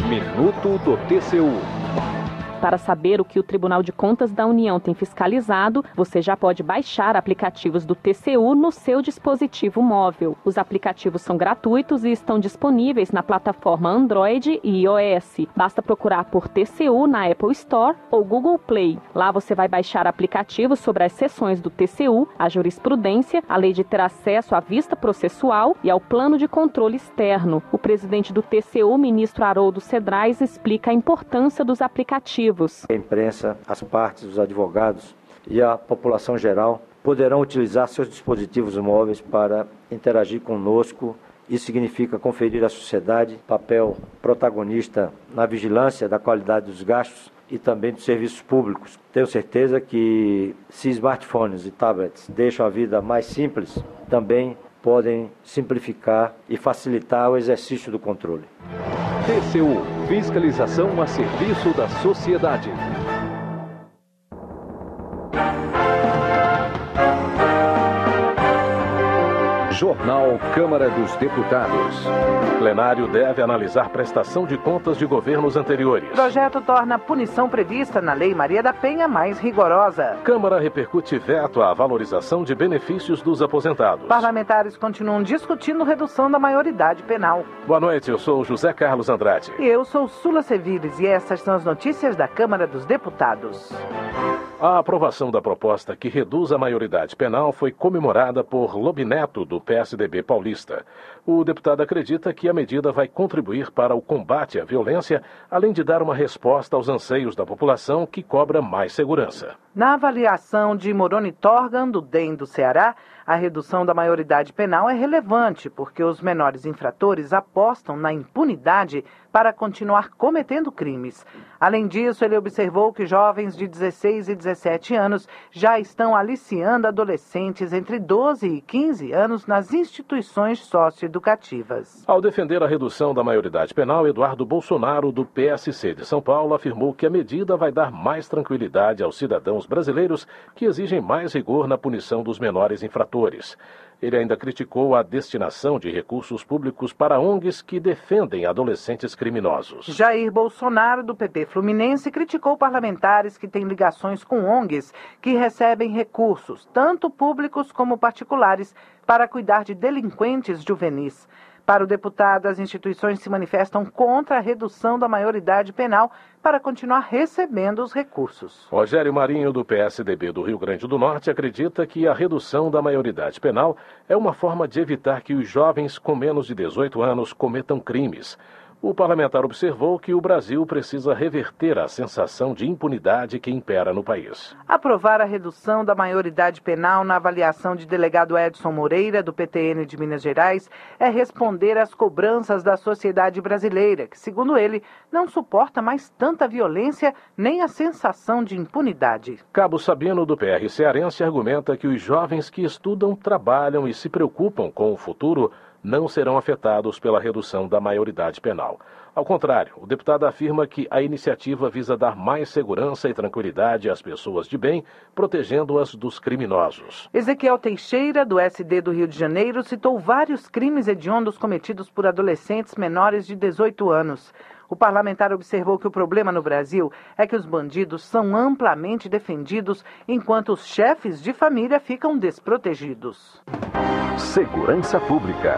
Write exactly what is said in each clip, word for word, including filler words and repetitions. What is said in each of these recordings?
Minuto do T C U. Para saber o que o Tribunal de Contas da União tem fiscalizado, você já pode baixar aplicativos do T C U no seu dispositivo móvel. Os aplicativos são gratuitos e estão disponíveis na plataforma Android e iOS. Basta procurar por T C U na Apple Store ou Google Play. Lá você vai baixar aplicativos sobre as seções do T C U, a jurisprudência, a lei de ter acesso à vista processual e ao plano de controle externo. O presidente do T C U, ministro Haroldo Cedrais, explica a importância dos aplicativos. A imprensa, as partes, os advogados e a população geral poderão utilizar seus dispositivos móveis para interagir conosco. Isso significa conferir à sociedade papel protagonista na vigilância da qualidade dos gastos e também dos serviços públicos. Tenho certeza que se smartphones e tablets deixam a vida mais simples, também podem simplificar e facilitar o exercício do controle. T C U, fiscalização a serviço da sociedade. Jornal Câmara dos Deputados. O plenário deve analisar prestação de contas de governos anteriores. Projeto torna a punição prevista na Lei Maria da Penha mais rigorosa. Câmara repercute veto à valorização de benefícios dos aposentados. Parlamentares continuam discutindo redução da maioridade penal. Boa noite, eu sou José Carlos Andrade. E eu sou Sula Seviles e essas são as notícias da Câmara dos Deputados. A aprovação da proposta que reduz a maioridade penal foi comemorada por Lobineto, do P S D B paulista. O deputado acredita que a medida vai contribuir para o combate à violência, além de dar uma resposta aos anseios da população que cobra mais segurança. Na avaliação de Moroni Torgan, do D E M do Ceará, a redução da maioridade penal é relevante porque os menores infratores apostam na impunidade para continuar cometendo crimes. Além disso, ele observou que jovens de dezesseis e dezessete anos já estão aliciando adolescentes entre doze e quinze anos nas instituições socioeducativas. Ao defender a redução da maioridade penal, Eduardo Bolsonaro, do P S C de São Paulo, afirmou que a medida vai dar mais tranquilidade aos cidadãos brasileiros que exigem mais rigor na punição dos menores infratores. Ele ainda criticou a destinação de recursos públicos para O N Gs que defendem adolescentes criminosos. Jair Bolsonaro, do P P Fluminense, criticou parlamentares que têm ligações com O N Gs que recebem recursos, tanto públicos como particulares, para cuidar de delinquentes juvenis. Para o deputado, as instituições se manifestam contra a redução da maioridade penal para continuar recebendo os recursos. Rogério Marinho, do P S D B do Rio Grande do Norte, acredita que a redução da maioridade penal é uma forma de evitar que os jovens com menos de dezoito anos cometam crimes. O parlamentar observou que o Brasil precisa reverter a sensação de impunidade que impera no país. Aprovar a redução da maioridade penal na avaliação de delegado Edson Moreira, do P T N de Minas Gerais, é responder às cobranças da sociedade brasileira, que, segundo ele, não suporta mais tanta violência nem a sensação de impunidade. Cabo Sabino, do P R cearense, argumenta que os jovens que estudam, trabalham e se preocupam com o futuro não serão afetados pela redução da maioridade penal. Ao contrário, o deputado afirma que a iniciativa visa dar mais segurança e tranquilidade às pessoas de bem, protegendo-as dos criminosos. Ezequiel Teixeira, do S D do Rio de Janeiro, citou vários crimes hediondos cometidos por adolescentes menores de dezoito anos. O parlamentar observou que o problema no Brasil é que os bandidos são amplamente defendidos, enquanto os chefes de família ficam desprotegidos. Segurança Pública.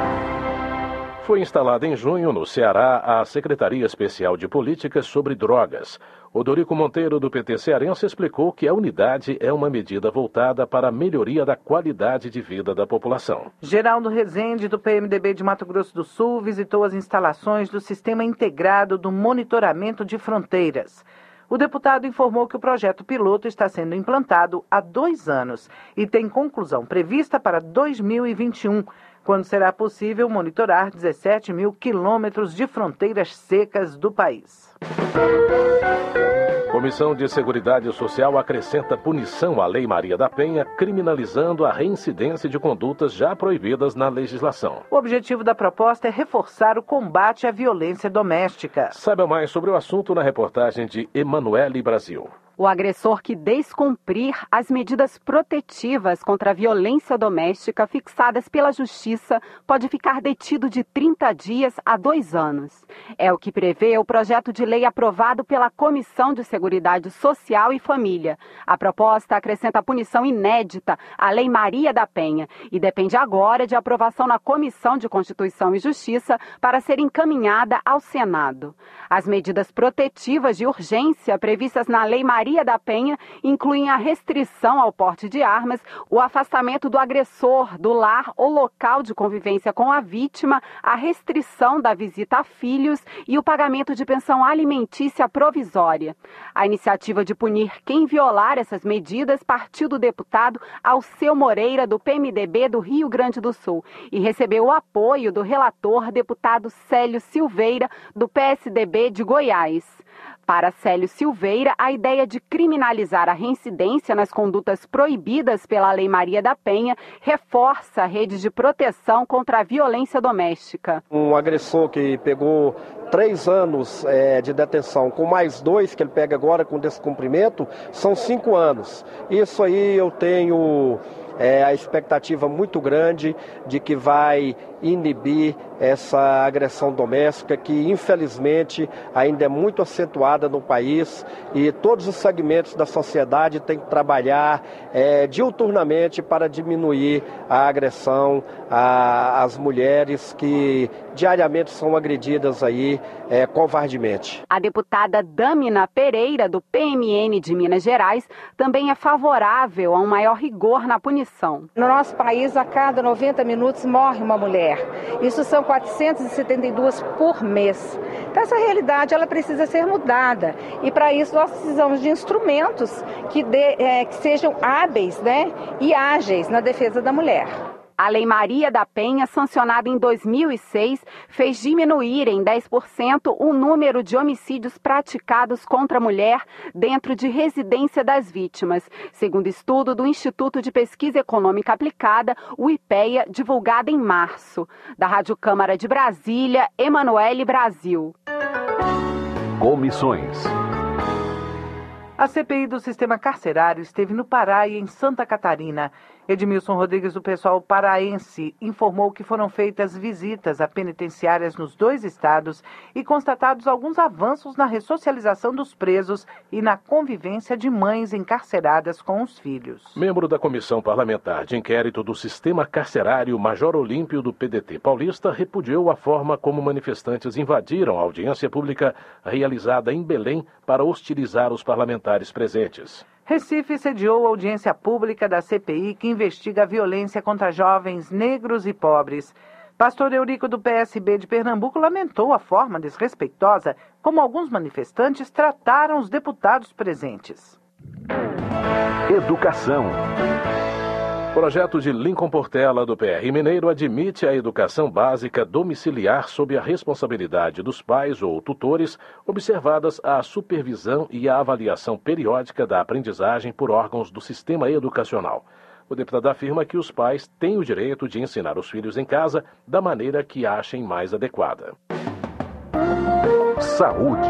Foi instalada em junho, no Ceará, a Secretaria Especial de Políticas sobre Drogas. Odorico Monteiro, do P T cearense, explicou que a unidade é uma medida voltada para a melhoria da qualidade de vida da população. Geraldo Rezende, do P M D B de Mato Grosso do Sul, visitou as instalações do Sistema Integrado do Monitoramento de Fronteiras. O deputado informou que o projeto piloto está sendo implantado há dois anos e tem conclusão prevista para dois mil e vinte e um, quando será possível monitorar dezessete mil quilômetros de fronteiras secas do país. Comissão de Seguridade Social acrescenta punição à Lei Maria da Penha, criminalizando a reincidência de condutas já proibidas na legislação. O objetivo da proposta é reforçar o combate à violência doméstica. Saiba mais sobre o assunto na reportagem de Emanuele Brasil. O agressor que descumprir as medidas protetivas contra a violência doméstica fixadas pela Justiça pode ficar detido de trinta dias a dois anos. É o que prevê o projeto de lei aprovado pela Comissão de Seguridade Social e Família. A proposta acrescenta punição inédita à Lei Maria da Penha e depende agora de aprovação na Comissão de Constituição e Justiça para ser encaminhada ao Senado. As medidas protetivas de urgência previstas na Lei Maria da Penha incluem a restrição ao porte de armas, o afastamento do agressor do lar ou local de convivência com a vítima, a restrição da visita a filhos e o pagamento de pensão alimentícia provisória. A iniciativa de punir quem violar essas medidas partiu do deputado Alceu Moreira, do P M D B do Rio Grande do Sul, e recebeu o apoio do relator deputado Célio Silveira, do P S D B de Goiás. Para Célio Silveira, a ideia de criminalizar a reincidência nas condutas proibidas pela Lei Maria da Penha reforça a rede de proteção contra a violência doméstica. Um agressor que pegou três anos é, de detenção, com mais dois que ele pega agora com descumprimento, são cinco anos. Isso aí eu tenho é, a expectativa muito grande de que vai inibir essa agressão doméstica que, infelizmente, ainda é muito acentuada no país, e todos os segmentos da sociedade têm que trabalhar é, diuturnamente para diminuir a agressão às mulheres que diariamente são agredidas aí é, covardemente. A deputada Dâmina Pereira, do P M N de Minas Gerais, também é favorável a um maior rigor na punição. No nosso país, a cada noventa minutos morre uma mulher. Isso são quatrocentas e setenta e duas por mês. Então, essa realidade ela precisa ser mudada. E, para isso, nós precisamos de instrumentos que, de, é, que sejam hábeis, né, e ágeis na defesa da mulher. A Lei Maria da Penha, sancionada em dois mil e seis, fez diminuir em dez por cento o número de homicídios praticados contra a mulher dentro de residência das vítimas, segundo estudo do Instituto de Pesquisa Econômica Aplicada, o IPEA, divulgado em março. Da Rádio Câmara de Brasília, Emanuele Brasil. Comissões. A C P I do sistema carcerário esteve no Pará e em Santa Catarina. Edmilson Rodrigues, do pessoal paraense, informou que foram feitas visitas a penitenciárias nos dois estados e constatados alguns avanços na ressocialização dos presos e na convivência de mães encarceradas com os filhos. Membro da Comissão Parlamentar de Inquérito do Sistema Carcerário, Major Olímpio, do P D T paulista, repudiou a forma como manifestantes invadiram a audiência pública realizada em Belém para hostilizar os parlamentares presentes. Recife sediou a audiência pública da C P I que investiga a violência contra jovens negros e pobres. Pastor Eurico, do P S B de Pernambuco, lamentou a forma desrespeitosa como alguns manifestantes trataram os deputados presentes. Educação. Projeto de Lincoln Portela, do P R Mineiro, admite a educação básica domiciliar sob a responsabilidade dos pais ou tutores, observadas a supervisão e a avaliação periódica da aprendizagem por órgãos do sistema educacional. O deputado afirma que os pais têm o direito de ensinar os filhos em casa da maneira que achem mais adequada. Saúde.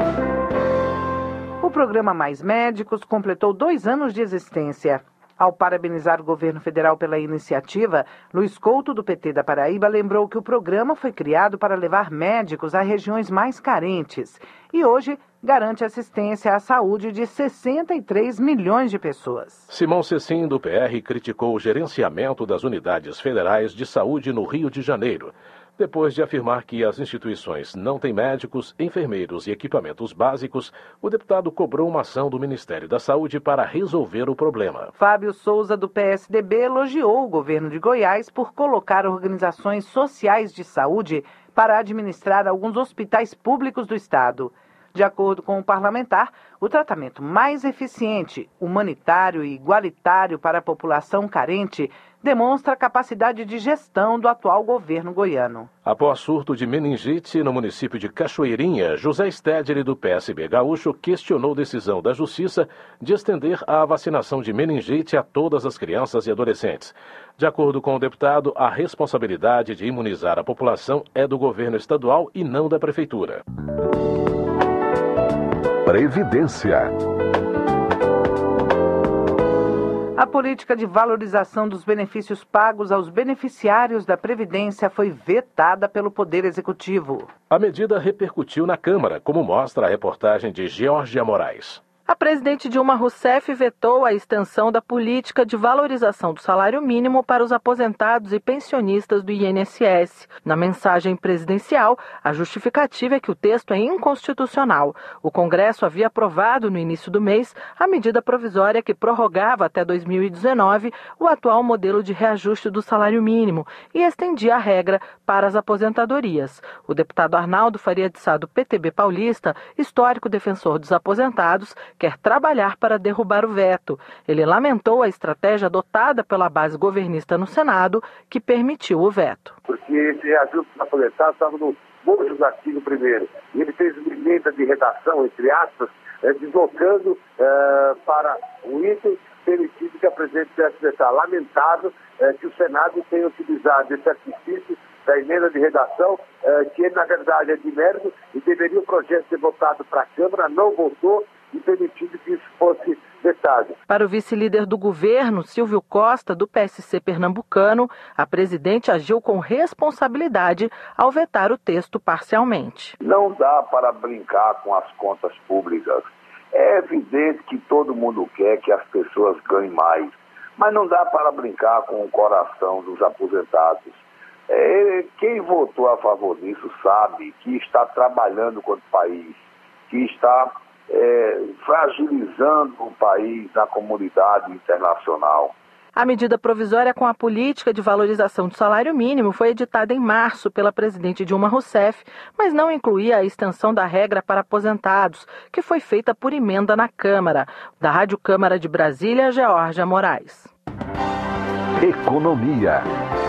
O programa Mais Médicos completou dois anos de existência. Ao parabenizar o governo federal pela iniciativa, Luiz Couto, do P T da Paraíba, lembrou que o programa foi criado para levar médicos a regiões mais carentes e hoje garante assistência à saúde de sessenta e três milhões de pessoas. Simão Cecim, do P R, criticou o gerenciamento das unidades federais de saúde no Rio de Janeiro, depois de afirmar que as instituições não têm médicos, enfermeiros e equipamentos básicos. O deputado cobrou uma ação do Ministério da Saúde para resolver o problema. Fábio Souza, do P S D B, elogiou o governo de Goiás por colocar organizações sociais de saúde para administrar alguns hospitais públicos do estado. De acordo com o parlamentar, o tratamento mais eficiente, humanitário e igualitário para a população carente demonstra a capacidade de gestão do atual governo goiano. Após surto de meningite no município de Cachoeirinha, José Stedley, do P S B gaúcho, questionou decisão da Justiça de estender a vacinação de meningite a todas as crianças e adolescentes. De acordo com o deputado, a responsabilidade de imunizar a população é do governo estadual e não da prefeitura. Previdência. política de valorização dos benefícios pagos aos beneficiários da Previdência foi vetada pelo Poder Executivo. A medida repercutiu na Câmara, como mostra a reportagem de Georgia Moraes. A presidente Dilma Rousseff vetou a extensão da política de valorização do salário mínimo para os aposentados e pensionistas do I N S S. Na mensagem presidencial, a justificativa é que o texto é inconstitucional. O Congresso havia aprovado no início do mês a medida provisória que prorrogava até dois mil e dezenove o atual modelo de reajuste do salário mínimo e estendia a regra para as aposentadorias. O deputado Arnaldo Faria de Sá, do P T B paulista, histórico defensor dos aposentados, quer trabalhar para derrubar o veto. Ele lamentou a estratégia adotada pela base governista no Senado, que permitiu o veto. Porque esse reajuste dos aposentados estava no bojo do artigo primeiro. E ele fez uma emenda de redação, entre aspas, eh, deslocando eh, para o item permitido que a presidente pudesse vetar. Lamentável eh, que o Senado tenha utilizado esse artifício da emenda de redação, eh, que ele, na verdade, é de mérito e deveria o projeto ser votado para a Câmara, não votou, e permitido que isso fosse vetado. Para o vice-líder do governo, Silvio Costa, do P S C pernambucano, a presidente agiu com responsabilidade ao vetar o texto parcialmente. Não dá para brincar com as contas públicas. É evidente que todo mundo quer que as pessoas ganhem mais, mas não dá para brincar com o coração dos aposentados. É, quem votou a favor disso sabe que está trabalhando contra o país, que está É, fragilizando o país na comunidade internacional. A medida provisória com a política de valorização do salário mínimo foi editada em março pela presidente Dilma Rousseff, mas não incluía a extensão da regra para aposentados, que foi feita por emenda na Câmara. Da Rádio Câmara de Brasília, Georgia Moraes. Economia.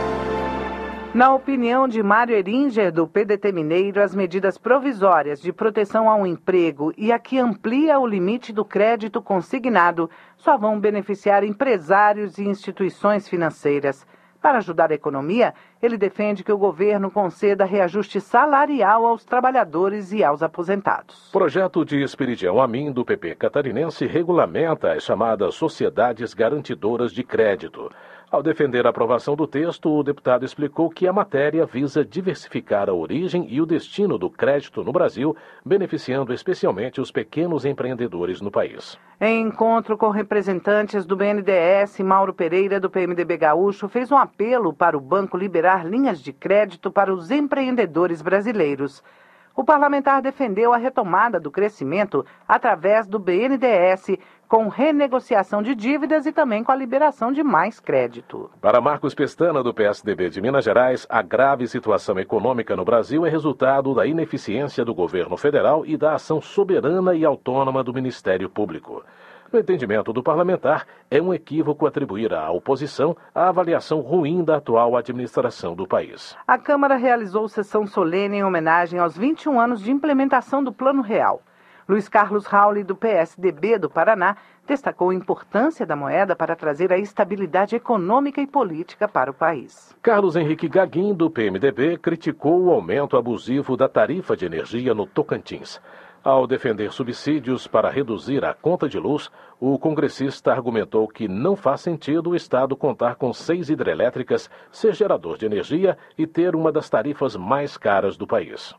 Na opinião de Mário Eringer, do P D T Mineiro, as medidas provisórias de proteção ao emprego e a que amplia o limite do crédito consignado só vão beneficiar empresários e instituições financeiras. Para ajudar a economia, ele defende que o governo conceda reajuste salarial aos trabalhadores e aos aposentados. O projeto de Esperidião Amin, do P P catarinense, regulamenta as chamadas sociedades garantidoras de crédito. Ao defender a aprovação do texto, o deputado explicou que a matéria visa diversificar a origem e o destino do crédito no Brasil, beneficiando especialmente os pequenos empreendedores no país. Em encontro com representantes do B N D E S, Mauro Pereira, do P M D B Gaúcho, fez um apelo para o banco liberar linhas de crédito para os empreendedores brasileiros. O parlamentar defendeu a retomada do crescimento através do B N D E S, com renegociação de dívidas e também com a liberação de mais crédito. Para Marcos Pestana, do P S D B de Minas Gerais, a grave situação econômica no Brasil é resultado da ineficiência do governo federal e da ação soberana e autônoma do Ministério Público. No entendimento do parlamentar, é um equívoco atribuir à oposição a avaliação ruim da atual administração do país. A Câmara realizou sessão solene em homenagem aos vinte e um anos de implementação do Plano Real. Luiz Carlos Rauli, do P S D B do Paraná, destacou a importância da moeda para trazer a estabilidade econômica e política para o país. Carlos Henrique Gaguin, do P M D B, criticou o aumento abusivo da tarifa de energia no Tocantins. Ao defender subsídios para reduzir a conta de luz, o congressista argumentou que não faz sentido o Estado contar com seis hidrelétricas, ser gerador de energia e ter uma das tarifas mais caras do país.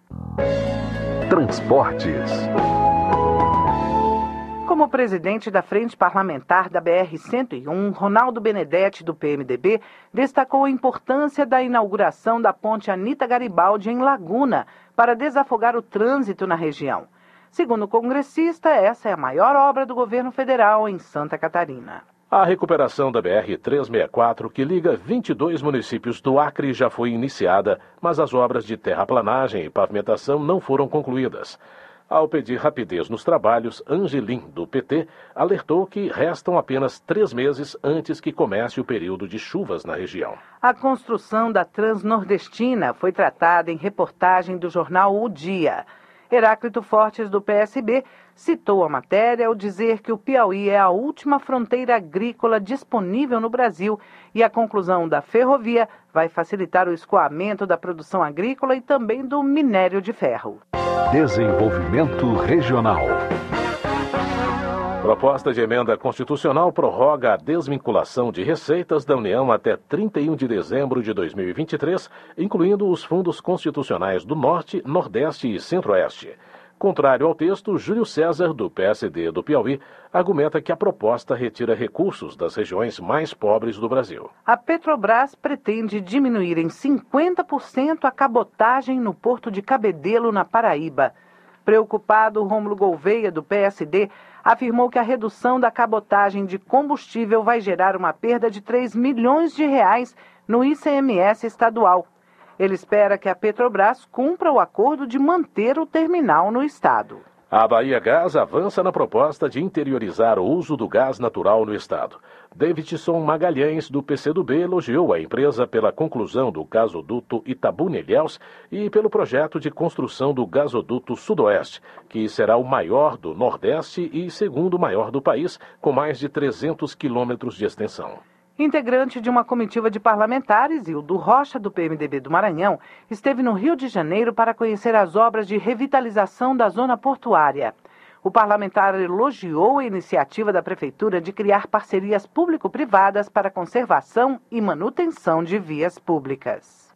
Transportes. Como presidente da Frente Parlamentar da B R cento e um, Ronaldo Benedetti, do P M D B, destacou a importância da inauguração da ponte Anita Garibaldi em Laguna para desafogar o trânsito na região. Segundo o congressista, essa é a maior obra do governo federal em Santa Catarina. A recuperação da B R trezentos e sessenta e quatro, que liga vinte e dois municípios do Acre, já foi iniciada, mas as obras de terraplanagem e pavimentação não foram concluídas. Ao pedir rapidez nos trabalhos, Angelim, do P T, alertou que restam apenas três meses antes que comece o período de chuvas na região. A construção da Transnordestina foi tratada em reportagem do jornal O Dia. Heráclito Fortes, do P S B, citou a matéria ao dizer que o Piauí é a última fronteira agrícola disponível no Brasil e a conclusão da ferrovia vai facilitar o escoamento da produção agrícola e também do minério de ferro. Desenvolvimento regional. Proposta de emenda constitucional prorroga a desvinculação de receitas da União até trinta e um de dezembro de dois mil e vinte e três, incluindo os fundos constitucionais do Norte, Nordeste e Centro-Oeste. Contrário ao texto, Júlio César, do P S D do Piauí, argumenta que a proposta retira recursos das regiões mais pobres do Brasil. A Petrobras pretende diminuir em cinquenta por cento a cabotagem no Porto de Cabedelo, na Paraíba. Preocupado, Rômulo Gouveia, do P S D, afirmou que a redução da cabotagem de combustível vai gerar uma perda de três milhões de reais no I C M S estadual. Ele espera que a Petrobras cumpra o acordo de manter o terminal no estado. A Bahia Gás avança na proposta de interiorizar o uso do gás natural no estado. Davidson Magalhães, do P C do B, elogiou a empresa pela conclusão do gasoduto Itabuna-Ilhéus e pelo projeto de construção do gasoduto Sudoeste, que será o maior do Nordeste e segundo maior do país, com mais de trezentos quilômetros de extensão. Integrante de uma comitiva de parlamentares, Hildo Rocha, do P M D B do Maranhão, esteve no Rio de Janeiro para conhecer as obras de revitalização da zona portuária. O parlamentar elogiou a iniciativa da Prefeitura de criar parcerias público-privadas para conservação e manutenção de vias públicas.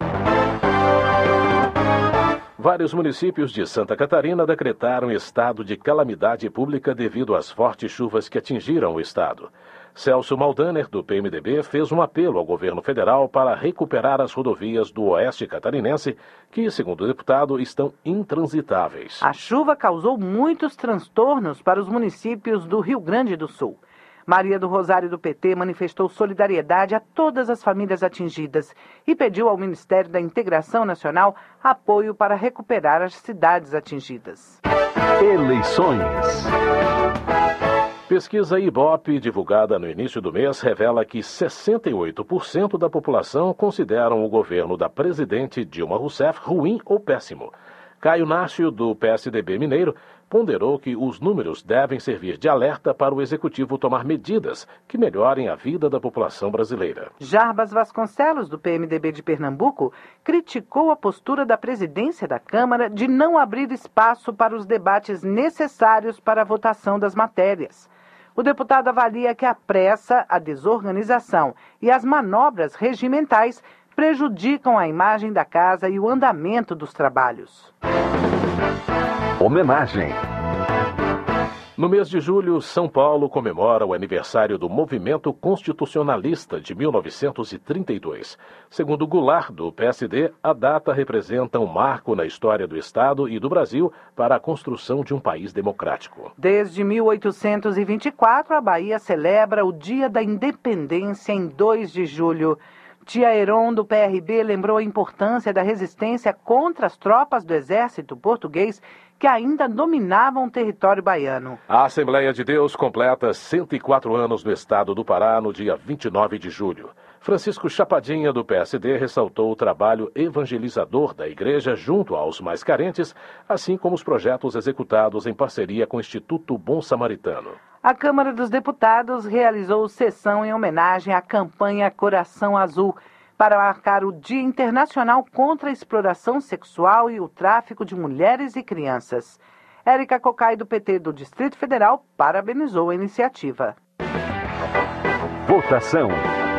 Vários municípios de Santa Catarina decretaram estado de calamidade pública devido às fortes chuvas que atingiram o estado. Celso Maldaner, do P M D B, fez um apelo ao governo federal para recuperar as rodovias do oeste catarinense, que, segundo o deputado, estão intransitáveis. A chuva causou muitos transtornos para os municípios do Rio Grande do Sul. Maria do Rosário, do P T, manifestou solidariedade a todas as famílias atingidas e pediu ao Ministério da Integração Nacional apoio para recuperar as cidades atingidas. Eleições. Pesquisa Ibope, divulgada no início do mês, revela que sessenta e oito por cento da população consideram o governo da presidente Dilma Rousseff ruim ou péssimo. Caio Nácio, do P S D B mineiro, ponderou que os números devem servir de alerta para o executivo tomar medidas que melhorem a vida da população brasileira. Jarbas Vasconcelos, do P M D B de Pernambuco, criticou a postura da presidência da Câmara de não abrir espaço para os debates necessários para a votação das matérias. O deputado avalia que a pressa, a desorganização e as manobras regimentais prejudicam a imagem da casa e o andamento dos trabalhos. Homenagem. No mês de julho, São Paulo comemora o aniversário do Movimento Constitucionalista de mil novecentos e trinta e dois. Segundo Goulart, do P S D, a data representa um marco na história do Estado e do Brasil para a construção de um país democrático. Desde mil oitocentos e vinte e quatro, a Bahia celebra o Dia da Independência em dois de julho. Tia Heron, do P R B, lembrou a importância da resistência contra as tropas do exército português que ainda dominavam o território baiano. A Assembleia de Deus completa cento e quatro anos no estado do Pará no dia vinte e nove de julho. Francisco Chapadinha, do P S D, ressaltou o trabalho evangelizador da igreja junto aos mais carentes, assim como os projetos executados em parceria com o Instituto Bom Samaritano. A Câmara dos Deputados realizou sessão em homenagem à campanha Coração Azul, para marcar o Dia Internacional contra a Exploração Sexual e o Tráfico de Mulheres e Crianças. Érica Cocai, do P T do Distrito Federal, parabenizou a iniciativa. Votação.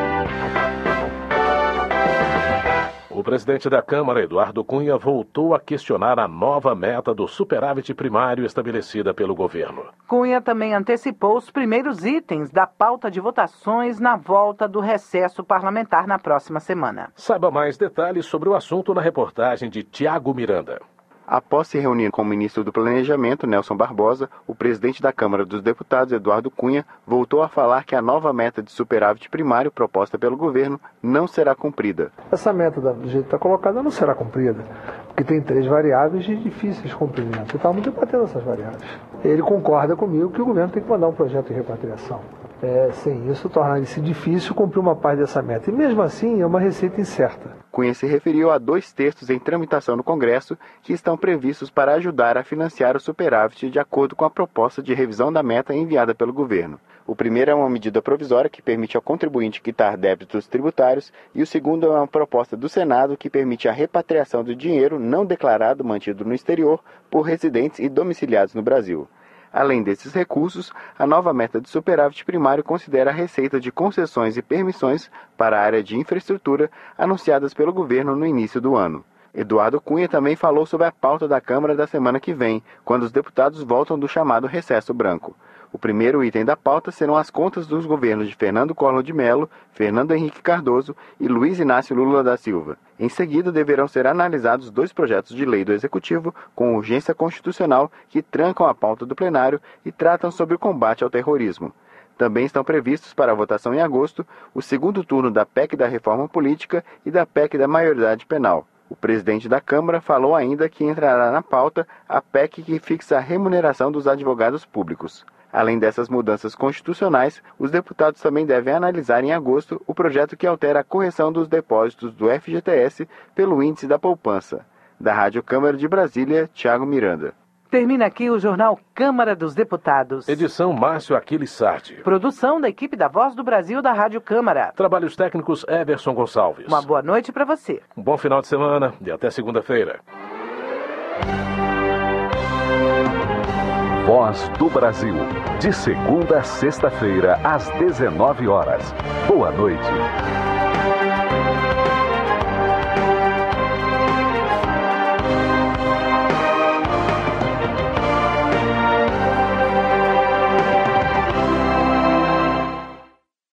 O presidente da Câmara, Eduardo Cunha, voltou a questionar a nova meta do superávit primário estabelecida pelo governo. Cunha também antecipou os primeiros itens da pauta de votações na volta do recesso parlamentar na próxima semana. Saiba mais detalhes sobre o assunto na reportagem de Tiago Miranda. Após se reunir com o ministro do Planejamento, Nelson Barbosa, o presidente da Câmara dos Deputados, Eduardo Cunha, voltou a falar que a nova meta de superávit primário proposta pelo governo não será cumprida. Essa meta, do jeito que está colocada, não será cumprida, porque tem três variáveis de difíceis cumprimento. Estamos debatendo essas variáveis. Ele concorda comigo que o governo tem que mandar um projeto de repatriação. É, sem isso, torna-se difícil cumprir uma parte dessa meta. E mesmo assim, é uma receita incerta. Cunha se referiu a dois textos em tramitação no Congresso que estão previstos para ajudar a financiar o superávit de acordo com a proposta de revisão da meta enviada pelo governo. O primeiro é uma medida provisória que permite ao contribuinte quitar débitos tributários e o segundo é uma proposta do Senado que permite a repatriação do dinheiro não declarado mantido no exterior por residentes e domiciliados no Brasil. Além desses recursos, a nova meta de superávit primário considera a receita de concessões e permissões para a área de infraestrutura anunciadas pelo governo no início do ano. Eduardo Cunha também falou sobre a pauta da Câmara da semana que vem, quando os deputados voltam do chamado recesso branco. O primeiro item da pauta serão as contas dos governos de Fernando Collor de Mello, Fernando Henrique Cardoso e Luiz Inácio Lula da Silva. Em seguida, deverão ser analisados dois projetos de lei do Executivo com urgência constitucional que trancam a pauta do plenário e tratam sobre o combate ao terrorismo. Também estão previstos para a votação em agosto o segundo turno da P E C da Reforma Política e da P E C da Maioridade Penal. O presidente da Câmara falou ainda que entrará na pauta a P E C que fixa a remuneração dos advogados públicos. Além dessas mudanças constitucionais, os deputados também devem analisar em agosto o projeto que altera a correção dos depósitos do F G T S pelo índice da poupança. Da Rádio Câmara de Brasília, Thiago Miranda. Termina aqui o Jornal Câmara dos Deputados. Edição Márcio Aquiles Sardi. Produção da equipe da Voz do Brasil da Rádio Câmara. Trabalhos técnicos Everson Gonçalves. Uma boa noite para você. Um bom final de semana e até segunda-feira. Voz do Brasil. De segunda a sexta-feira, às dezenove horas. Boa noite.